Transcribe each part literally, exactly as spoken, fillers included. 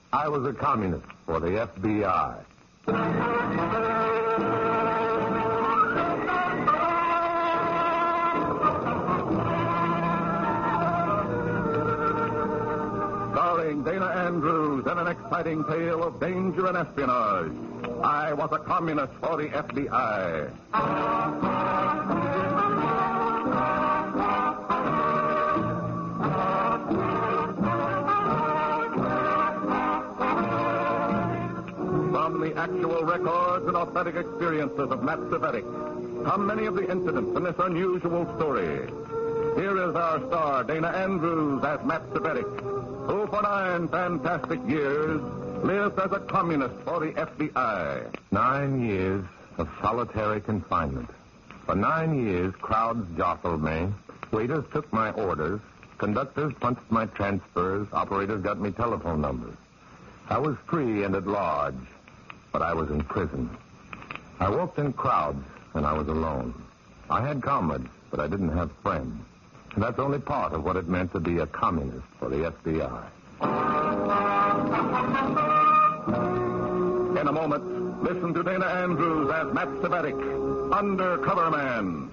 I was a communist for the F B I. Starring Dana Andrews in an exciting tale of danger and espionage. I was a communist for the F B I. From the actual records and authentic experiences of Matt Cvetic come many of the incidents in this unusual story. Here is our star, Dana Andrews, as Matt Cvetic, who for nine fantastic years lived as a communist for the F B I. Nine years of solitary confinement. For nine years, crowds jostled me. Waiters took my orders. Conductors punched my transfers. Operators got me telephone numbers. I was free and at large, but I was in prison. I walked in crowds, and I was alone. I had comrades, but I didn't have friends. And that's only part of what it meant to be a communist for the F B I. In a moment, listen to Dana Andrews as Matt Cvetic, Undercover Man.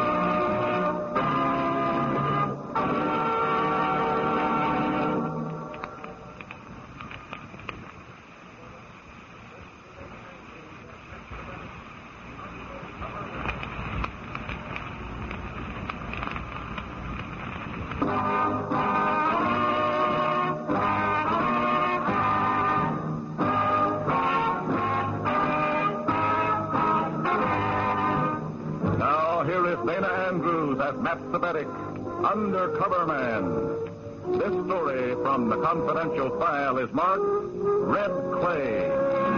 Matt Cvetic, Undercover Man. This story from the confidential file is marked Red Clay.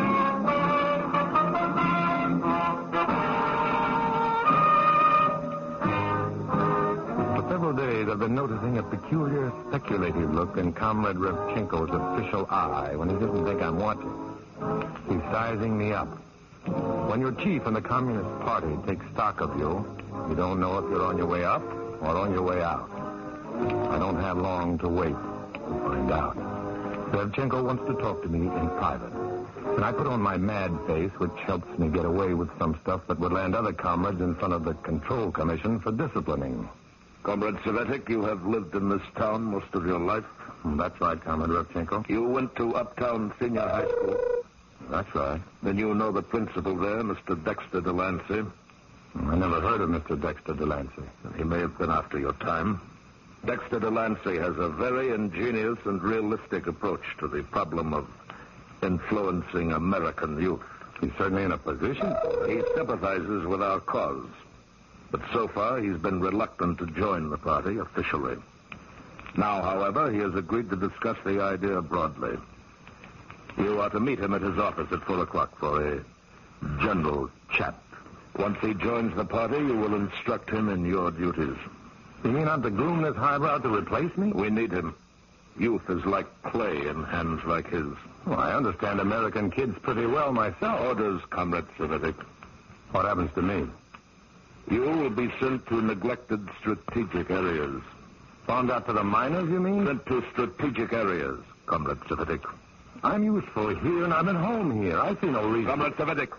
For several days, I've been noticing a peculiar, speculative look in Comrade Revchenko's official eye when he doesn't think I'm watching. He's sizing me up. When your chief in the Communist Party takes stock of you, you don't know if you're on your way up or on your way out. I don't have long to wait to find out. Revchenko wants to talk to me in private. And I put on my mad face, which helps me get away with some stuff that would land other comrades in front of the Control Commission for disciplining. Comrade Cvetic, you have lived in this town most of your life. That's right, Comrade Revchenko. You went to Uptown Senior High School. That's right. Then you know the principal there, Mister Dexter Delancey. I never heard of Mister Dexter Delancey. He may have been after your time. Dexter Delancey has a very ingenious and realistic approach to the problem of influencing American youth. He's certainly in a position. He sympathizes with our cause. But so far, he's been reluctant to join the party officially. Now, however, he has agreed to discuss the idea broadly. You are to meet him at his office at four o'clock for a general chat. Once he joins the party, you will instruct him in your duties. You mean I'm to groom this highbrow to replace me? We need him. Youth is like clay in hands like his. Well, I understand American kids pretty well myself. Orders, Comrade Cvetic. What happens to me? You will be sent to neglected strategic areas. Found out to the miners, you mean? Sent to strategic areas, Comrade Cvetic. I'm useful here, and I'm at home here. I see no reason... Comrade Cvetic.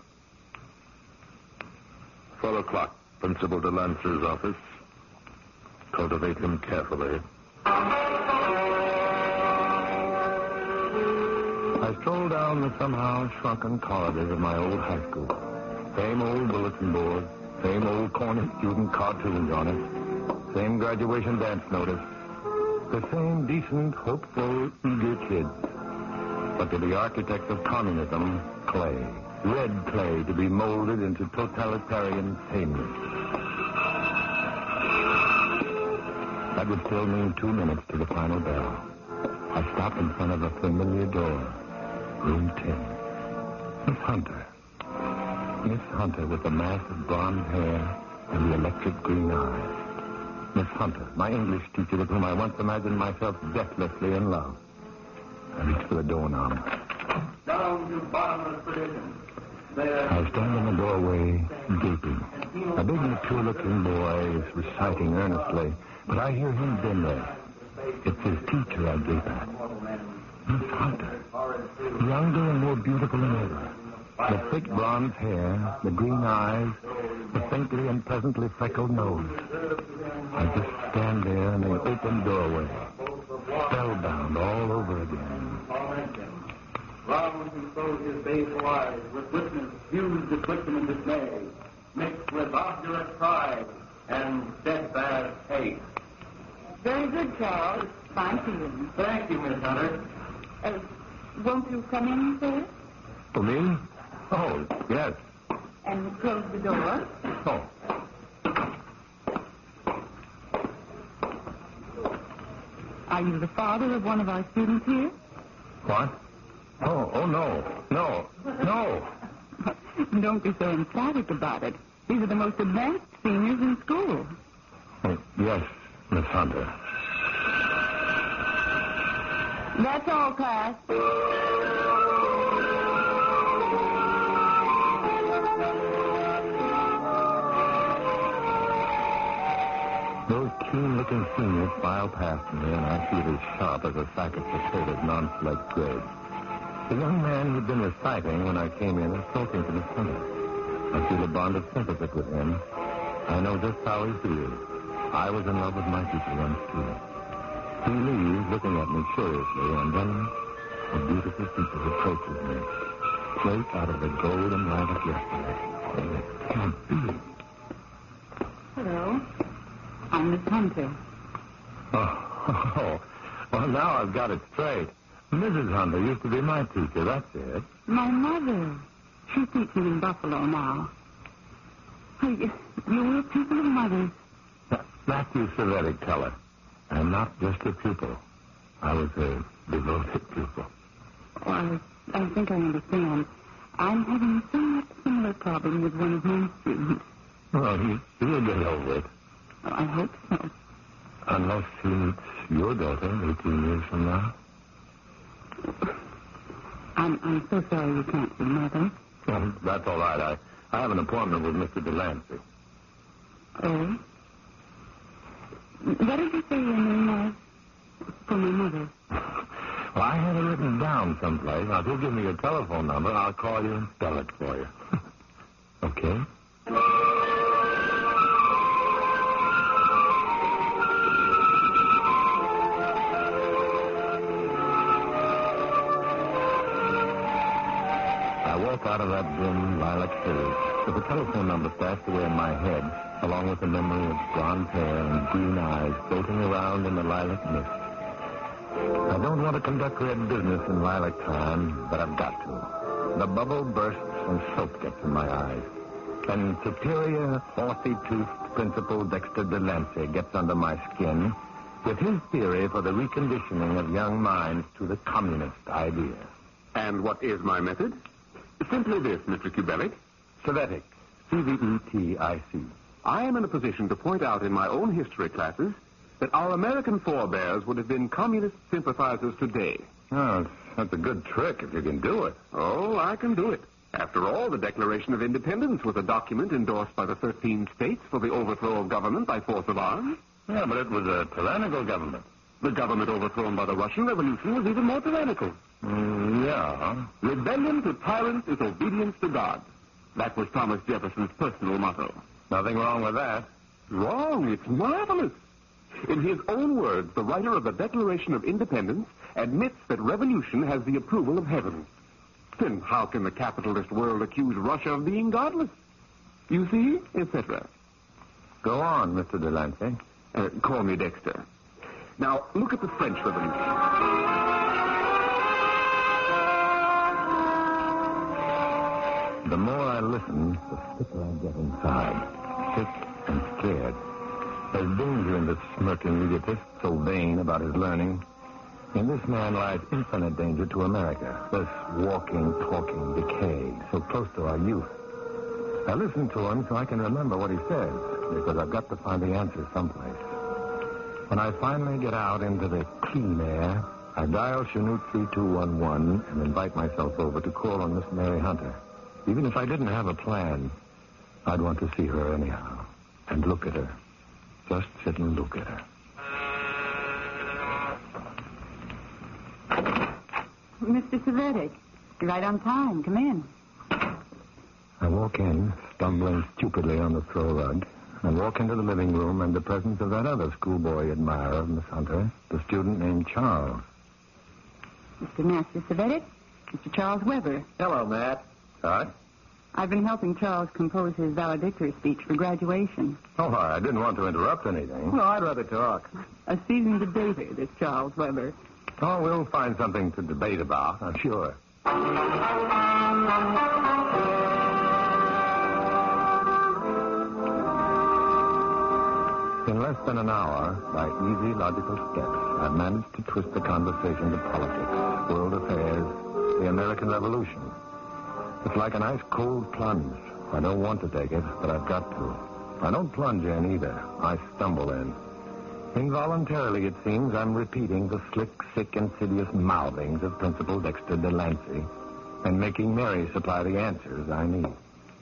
Four o'clock, Principal Delancey's office. Cultivate him carefully. I stroll down the somehow shrunken corridors of my old high school. Same old bulletin board, same old corny student cartoons on it, same graduation dance notice, the same decent, hopeful, eager kids. But to the architects of communism, clay. Red clay to be molded into totalitarian sameness. That would still mean two minutes to the final bell. I stop in front of a familiar door. Room ten. Miss Hunter. Miss Hunter with the mass of blonde hair and the electric green eyes. Miss Hunter, my English teacher with whom I once imagined myself deathlessly in love. I reach for the doorknob. Down to bottomless perdition. I stand in the doorway, gaping. A big, mature-looking boy is reciting earnestly, but I hear him dimly. It's his teacher I gape at. Miss Hunter. younger and more beautiful than ever. The thick blonde hair, the green eyes, the faintly and pleasantly freckled nose. I just stand there in the open doorway, spellbound all over again. Round and closed his baleful eyes with witness, huge affliction and dismay, mixed with obdurate pride and steadfast hate. Very good, Charles. Fine feeling. Thank you, Miss Hunter. Uh, won't you come in, sir? For me? Oh, yes. And close the door. Oh. Are you the father of one of our students here? What? Oh, oh, no. No. No. Don't be so emphatic about it. These are the most advanced seniors in school. Oh, yes, Miss Hunter. That's all, class. Those keen-looking seniors file past me, and I feel as sharp as a sack of potatoes non-select grade. The young man who'd been reciting when I came in is talking to Miss Hunter. I feel a bond of sympathy with him. I know just how he feels. I was in love with my teacher once, too. He leaves, looking at me curiously, and then a beautiful teacher approaches me, straight out of the golden light of yesterday. Oh, it can't be. Hello. I'm Miss Hunter. Oh, oh, well, now I've got it straight. Missus Hunter used to be my teacher, that's it. My mother. She's teaching in Buffalo now. Oh, you, you were a pupil of Mother's. Matthew Cervetic Teller. I'm not just a pupil. I was a devoted pupil. Oh, I, I think I understand. I'm having a somewhat similar problem with one of my students. Well, you, you'll get over it. Oh, I hope so. Unless he meets your daughter eighteen years from now. I'm, I'm so sorry you can't see Mother. Well, that's all right. I, I have an appointment with Mister Delancey. Oh? What did you say your name was? For my mother. Well, I have it written down someplace. Now, if you'll give me your telephone number, I'll call you and spell it for you. Okay? I walk out of that dim lilac haze with the telephone number stashed away in my head, along with the memory of blonde hair and green eyes floating around in the lilac mist. I don't want to conduct red business in lilac time, but I've got to. The bubble bursts and soap gets in my eyes. And superior, horsey-toothed Principal Dexter Delancey gets under my skin with his theory for the reconditioning of young minds to the communist idea. And what is my method? Simply this, Mister Kubelic. Cervetic. C V E T I C. I am in a position to point out in my own history classes that our American forebears would have been communist sympathizers today. Oh, that's a good trick if you can do it. Oh, I can do it. After all, the Declaration of Independence was a document endorsed by the thirteen states for the overthrow of government by force of arms. Yeah, but it was a tyrannical government. The government overthrown by the Russian Revolution was even more tyrannical. Mm, yeah. Rebellion to tyrants is obedience to God. That was Thomas Jefferson's personal motto. Nothing wrong with that. Wrong. It's marvelous. In his own words, the writer of the Declaration of Independence admits that revolution has the approval of heaven. Then how can the capitalist world accuse Russia of being godless? You see, et cetera. Go on, Mister Delancey. Uh, call me Dexter. Now, look at the French Revolution. The more I listen, the sicker I get inside. Sick and scared. There's danger in this smirking egotist, so vain about his learning. In this man lies infinite danger to America. This walking, talking decay, so close to our youth. I listen to him so I can remember what he says, because I've got to find the answer someplace. When I finally get out into the clean air, I dial Chanute three two one one and invite myself over to call on Miss Mary Hunter. Even if I didn't have a plan, I'd want to see her anyhow. And look at her. Just sit and look at her. Mister Savetic. You're right on time. Come in. I walk in, stumbling stupidly on the throw rug. I walk into the living room and the presence of that other schoolboy admirer of Miss Hunter, the student named Charles. Mister Master Savetic, Mister Charles Weber. Hello, Matt. Hi. I've been helping Charles compose his valedictory speech for graduation. Oh, I didn't want to interrupt anything. Well, I'd rather talk. A seasoned debater, this Charles Weber. Oh, we'll find something to debate about, I'm sure. In less than an hour, by easy, logical steps, I've managed to twist the conversation to politics, world affairs, the American Revolution. It's like an ice-cold plunge. I don't want to take it, but I've got to. I don't plunge in either. I stumble in. Involuntarily, it seems, I'm repeating the slick, sick, insidious mouthings of Principal Dexter Delancey and making Mary supply the answers I need.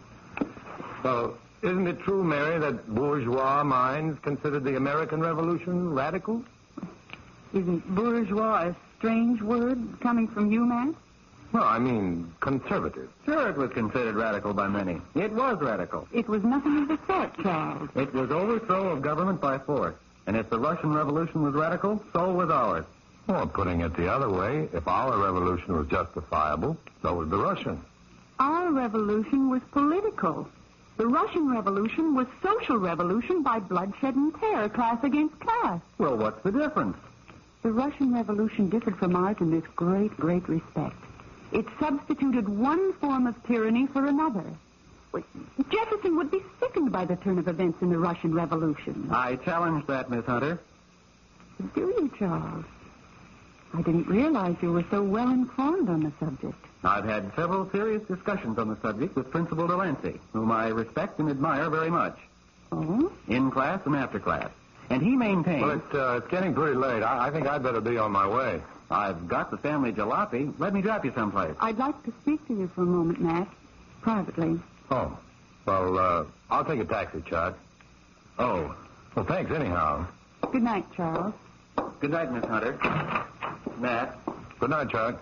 So, isn't it true, Mary, that bourgeois minds considered the American Revolution radical? Isn't bourgeois a strange word coming from you, Matt? Well, I mean, conservative. Sure, it was considered radical by many. It was radical. It was nothing of the sort, Charles. It was overthrow of government by force. And if the Russian Revolution was radical, so was ours. Or putting it the other way, if our revolution was justifiable, so was the Russian. Our revolution was political. The Russian Revolution was social revolution by bloodshed and terror, class against class. Well, what's the difference? The Russian Revolution differed from ours in this great, great respect. It substituted one form of tyranny for another. Jefferson would be sickened by the turn of events in the Russian Revolution. I challenge that, Miss Hunter. Do you, Charles? I didn't realize you were so well informed on the subject. I've had several serious discussions on the subject with Principal Delancey, whom I respect and admire very much. Oh? In class and after class. And he maintains... Well, it's, uh, it's getting pretty late. I, I think I'd better be on my way. I've got the family jalopy. Let me drop you someplace. I'd like to speak to you for a moment, Matt. Privately. Oh. Well, uh, I'll take a taxi, Chuck. Oh. Well, thanks anyhow. Good night, Charles. Good night, Miss Hunter. Matt. Good night, Chuck.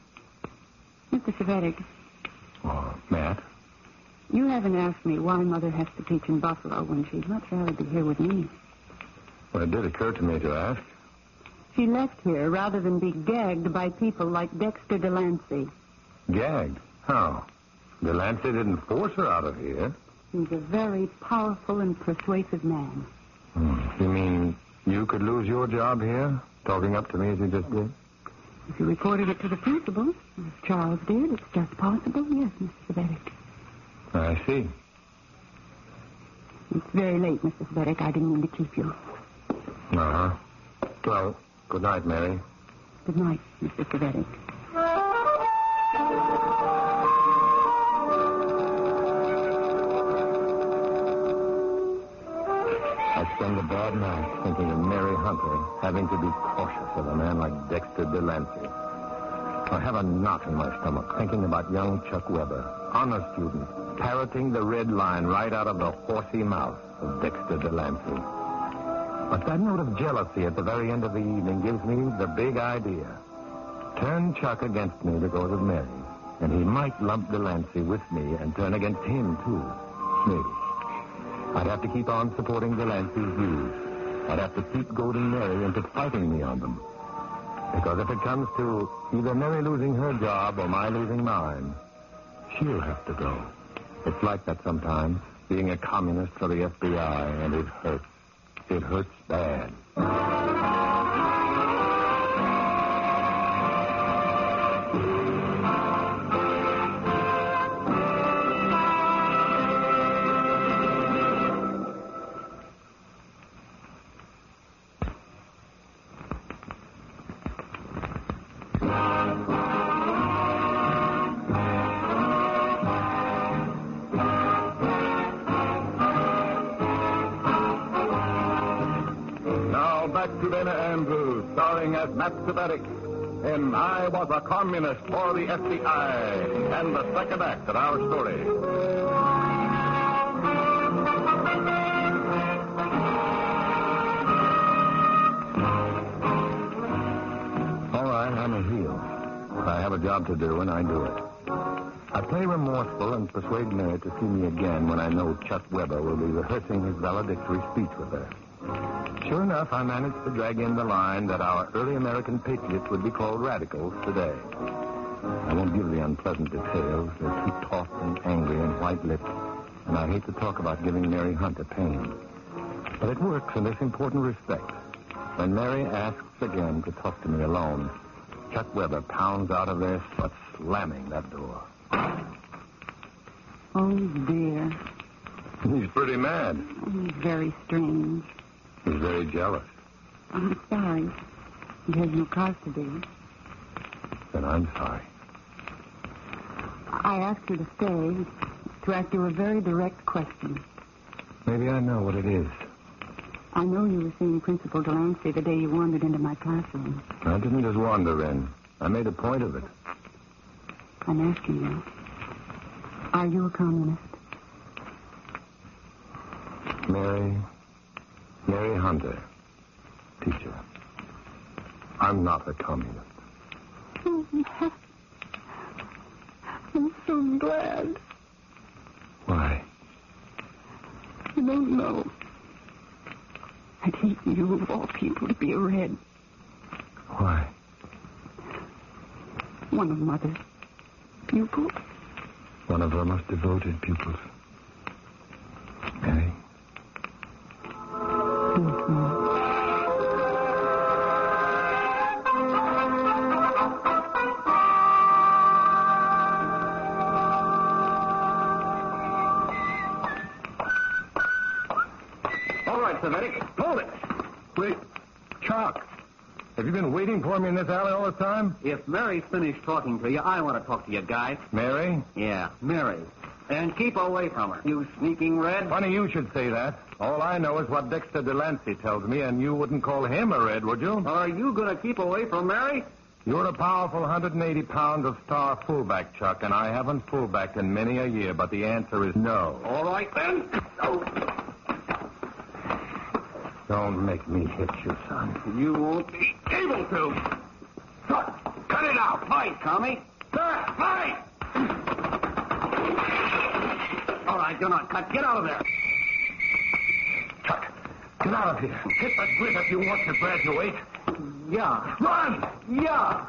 Mister Savetic. Oh, Matt. You haven't asked me why Mother has to teach in Buffalo when she'd much rather be here with me. Well, it did occur to me to ask. She left here rather than be gagged by people like Dexter Delancey. Gagged? How? Delancey didn't force her out of here. He's a very powerful and persuasive man. Hmm. You mean you could lose your job here, talking up to me as you just did? If you reported it to the principal, as Charles did, it's just possible, yes, Mister Savetic. I see. It's very late, Mister Savetic. I didn't mean to keep you. Uh-huh. Well, good night, Mary. Good night, Mister Savetic. I spend a bad night thinking of Mary Hunter having to be cautious of a man like Dexter Delancey. I have a knot in my stomach thinking about young Chuck Weber, honor student, parroting the red line right out of the horsey mouth of Dexter Delancey. But that note of jealousy at the very end of the evening gives me the big idea. Turn Chuck against me because of Mary, and he might lump Delancey with me and turn against him, too. Maybe. I'd have to keep on supporting Delancey's views. I'd have to keep goading Mary into fighting me on them. Because if it comes to either Mary losing her job or my losing mine, she'll have to go. It's like that sometimes, being a communist for the F B I, and it hurts. It hurts bad. To Dana Andrews, starring as Matt Savetic in I Was a Communist for the F B I, and the second act of our story. All right, I'm a heel. I have a job to do, and I do it. I play remorseful and persuade Mary to see me again when I know Chuck Weber will be rehearsing his valedictory speech with her. Sure enough, I managed to drag in the line that our early American patriots would be called radicals today. I won't give the unpleasant details. They're too taut and angry and white-lipped, and I hate to talk about giving Mary Hunter pain. But it works in this important respect. When Mary asks again to talk to me alone, Chuck Weber pounds out of there, but slamming that door. Oh, dear. He's pretty mad. He's very strange. He's very jealous. I'm sorry. He has no cause to be. Then I'm sorry. I asked you to stay to ask you a very direct question. Maybe I know what it is. I know you were seeing Principal Delancey the day you wandered into my classroom. I didn't just wander in. I made a point of it. I'm asking you, are you a communist? Mary, Mary Hunter, teacher. I'm not a communist. Oh, I'm so glad. Why? I don't know. I'd hate you, of all people, to be a Red. Why? One of Mother's pupils. One of her most devoted pupils. Mary? Yes, Mom. All right, Savedic. Hold it. Wait. Chuck. Have you been waiting for me in this alley all the time? If Mary's finished talking to you, I want to talk to you, guys. Mary? Yeah, Mary. And keep away from her, you sneaking Red. Funny you should say that. All I know is what Dexter Delancey tells me, and you wouldn't call him a Red, would you? Are you going to keep away from Mary? You're a powerful one hundred eighty pounds of star fullback, Chuck, and I haven't fullbacked in many a year, but the answer is no. All right, then. Oh. Don't make me hit you, son. You won't be able to. Chuck, cut it out. Fight, Tommy. Sir, fight! All right, you're not cut. Get out of there. Chuck, get out of here. Hit the grit if you want to graduate. Yeah. Run! Yeah.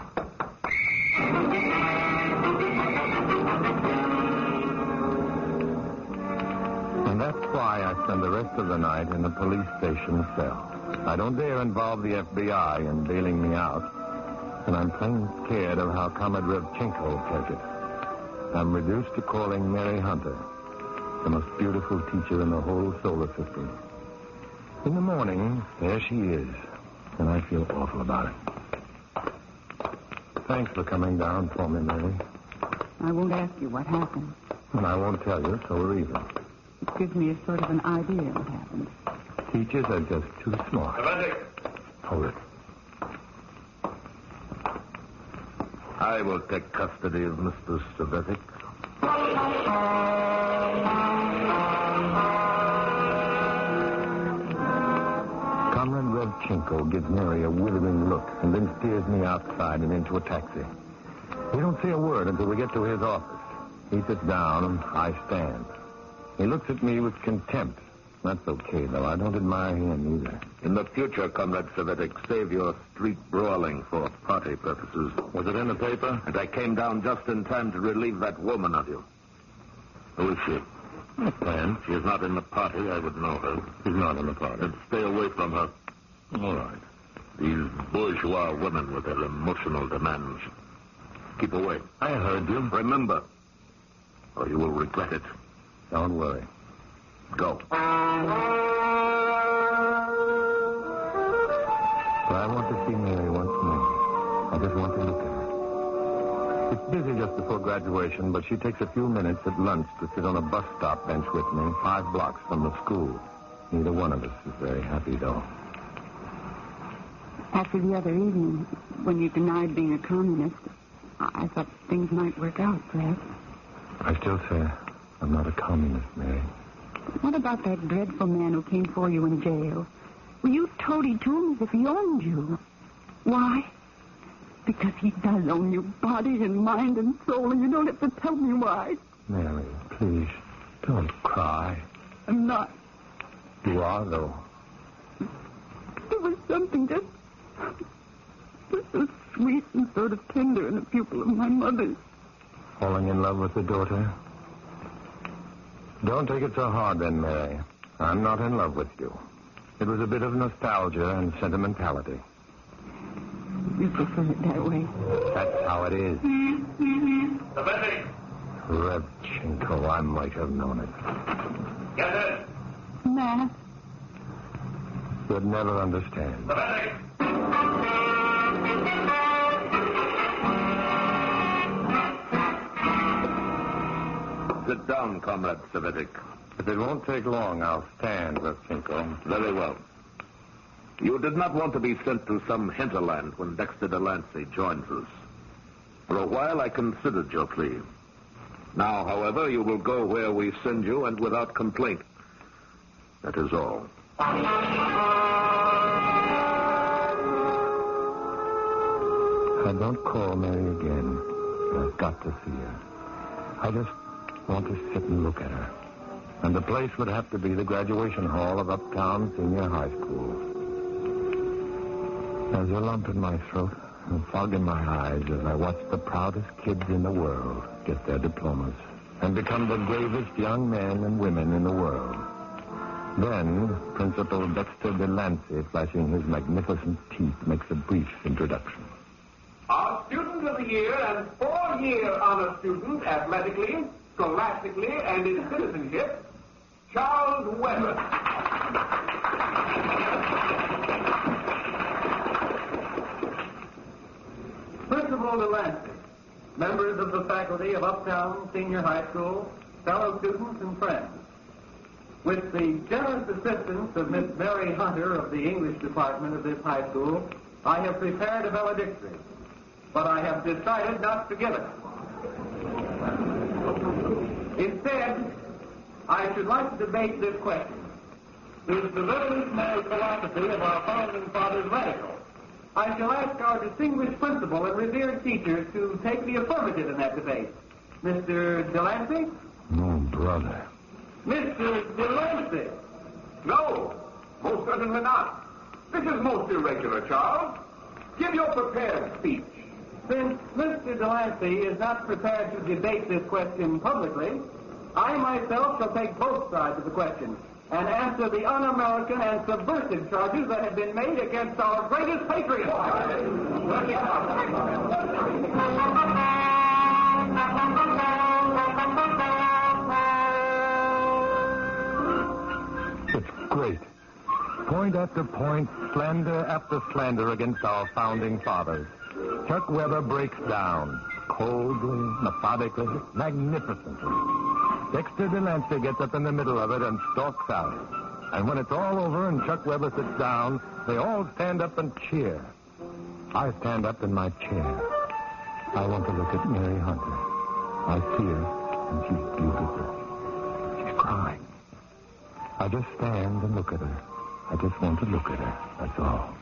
And that's why I spend the rest of the night in a police station cell. I don't dare involve the F B I in bailing me out, and I'm plain scared of how Comrade Revchenko will take it. I'm reduced to calling Mary Hunter the most beautiful teacher in the whole solar system. In the morning, there she is, and I feel awful about it. Thanks for coming down for me, Mary. I won't ask you what happened. And I won't tell you, so we're even. It gives me a sort of an idea what happened. Teachers are just too smart. Hold it. I will take custody of Mister Savetic. Comrade Revchenko gives Mary a withering look and then steers me outside and into a taxi. We don't say a word until we get to his office. He sits down and I stand. He looks at me with contempt. That's okay, though. I don't admire him either. In the future, Comrade Savetic, save your street brawling for party purposes. Was it in the paper? And I came down just in time to relieve that woman of you. Who is she? A friend. She is not in the party. I would know her. She's not in the party. Then stay away from her. All right. These bourgeois women with their emotional demands. Keep away. I heard you. Remember, or you will regret it. Don't worry. Go. But I want to see Mary once more. I just want to look at her. It's busy just before graduation, but she takes a few minutes at lunch to sit on a bus stop bench with me, five blocks from the school. Neither one of us is very happy, though. After the other evening, when you denied being a communist, I thought things might work out, perhaps. I still say I'm not a communist, Mary. What about that dreadful man who came for you in jail? Well, you toadied to him as if he owned you. Why? Because he does own you, body and mind and soul, and you don't have to tell me why. Mary, please, don't cry. I'm not. You are, though. There was something just, just so sweet and sort of tender in a pupil of my mother's. Falling in love with the daughter? Don't take it so hard then, Mary. I'm not in love with you. It was a bit of nostalgia and sentimentality. You prefer it that way? That's how it is. The Betty! Revchenko, I might have known it. Get it! Matt. You'd never understand. The Betty! Sit down, Comrade Savetic. If it won't take long, I'll stand, Revchenko. Very well. You did not want to be sent to some hinterland when Dexter Delancey joins us. For a while, I considered your plea. Now, however, you will go where we send you and without complaint. That is all. I don't call Mary again. I've got to see her. I just want to sit and look at her. And the place would have to be the graduation hall of Uptown Senior High School. There's a lump in my throat and fog in my eyes as I watch the proudest kids in the world get their diplomas and become the bravest young men and women in the world. Then, Principal Dexter Delancey, flashing his magnificent teeth, makes a brief introduction. Our student of the year and four-year honor student athletically, scholastically, and in citizenship, Charles Weber. Principal Delancey, members of the faculty of Uptown Senior High School, fellow students and friends. With the generous assistance of Miss Mary Hunter of the English department of this high school, I have prepared a valedictory, but I have decided not to give it. Instead, I should like to debate this question. Is the revolutionary philosophy of our founding fathers radical? I shall ask our distinguished principal and revered teachers to take the affirmative in that debate. Mister Delancey? Oh, brother. Mister Delancey? No, most certainly not. This is most irregular, Charles. Give your prepared speech. Since Mister Delancey is not prepared to debate this question publicly, I myself shall take both sides of the question and answer the un-American and subversive charges that have been made against our greatest patriot. It's great. Point after point, slander after slander against our founding fathers. Chuck Weber breaks down, coldly, methodically, magnificently. Dexter Delancey gets up in the middle of it and stalks out. And when it's all over and Chuck Weber sits down, they all stand up and cheer. I stand up in my chair. I want to look at Mary Hunter. I see her, and she's beautiful. She's crying. I just stand and look at her. I just want to look at her. That's all.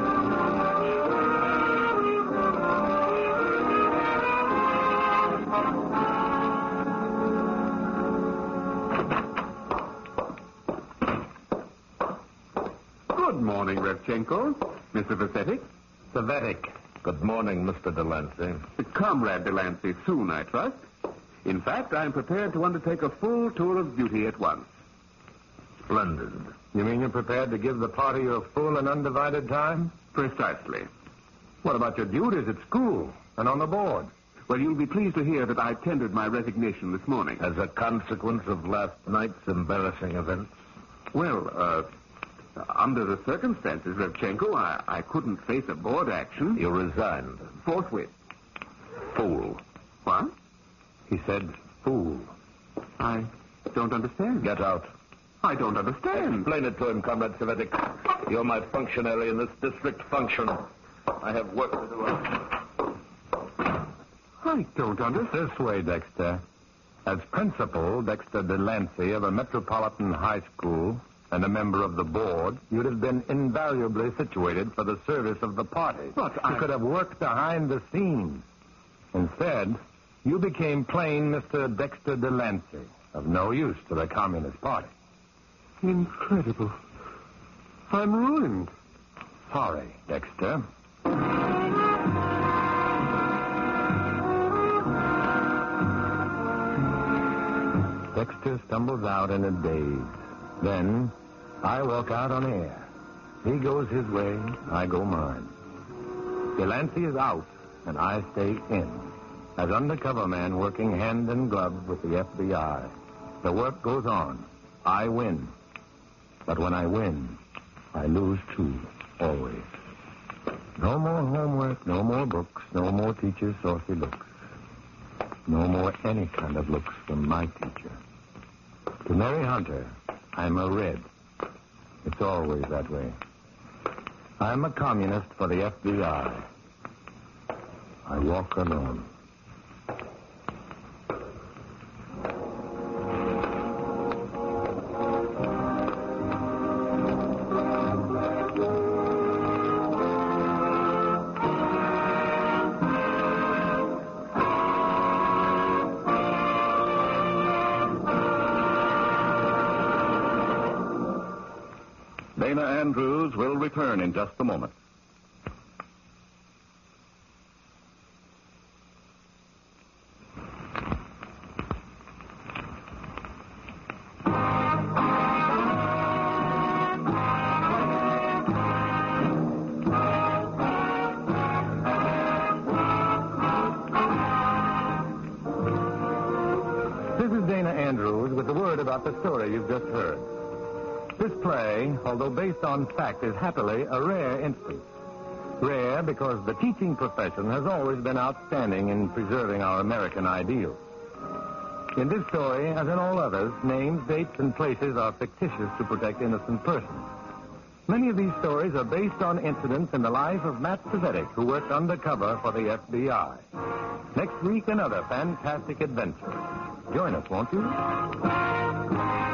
Good morning, Revchenko. Mister Vasetic. Savetic. Good morning, Mister Delancey. Comrade Delancey, soon, I trust. In fact, I am prepared to undertake a full tour of duty at once. Splendid. You mean you're prepared to give the party your full and undivided time? Precisely. What about your duties at school and on the board? Well, you'll be pleased to hear that I tendered my resignation this morning. As a consequence of last night's embarrassing events? Well, uh, under the circumstances, Revchenko, I, I couldn't face a board action. You resigned. Forthwith. Fool. What? He said, fool. I don't understand. Get out. I don't understand. Explain it to him, Comrade Savetic. You're my functionary in this district function. I have work to do. I don't understand. This way, Dexter. As principal, Dexter Delancey of a metropolitan high school, and a member of the board, you'd have been invaluably situated for the service of the party. But you I... could have worked behind the scenes. Instead, you became plain Mister Dexter Delancey, of no use to the Communist Party. Incredible. I'm ruined. Sorry, Dexter. Dexter stumbles out in a daze. Then, I walk out on air. He goes his way, I go mine. Delancey is out, and I stay in, as undercover man working hand in glove with the F B I. The work goes on. I win. But when I win, I lose too, always. No more homework, no more books, no more teacher's saucy looks. No more any kind of looks from my teacher. To Mary Hunter, I'm a red. It's always that way. I'm a communist for the F B I. I walk alone. Dana Andrews will return in just a moment. This is Dana Andrews with the word about the story you've just heard. This play, although based on fact, is happily a rare instance. Rare because the teaching profession has always been outstanding in preserving our American ideals. In this story, as in all others, names, dates, and places are fictitious to protect innocent persons. Many of these stories are based on incidents in the life of Matt Cvetic, who worked undercover for the F B I. Next week, another fantastic adventure. Join us, won't you?